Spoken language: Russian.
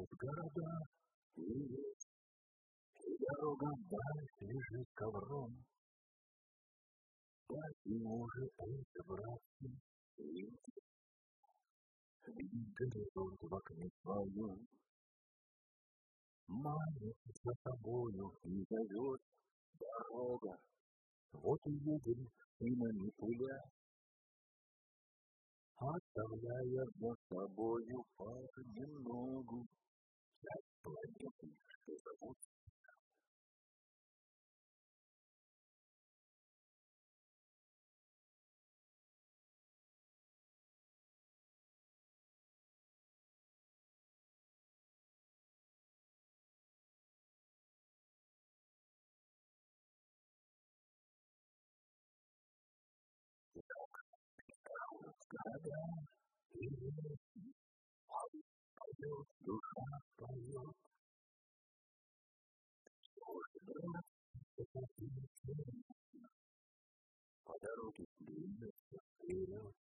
Исчезают города, и дорога вдаль лежит ковром. Таким уже эти братья видят горизонт в окне своем, манит за собою и зовет дорога. Вот и едем спинами пуля, оставляя за собою понемногу часть планеты, что зовут. Города, и поет, душа поет. По дороге движется вперед.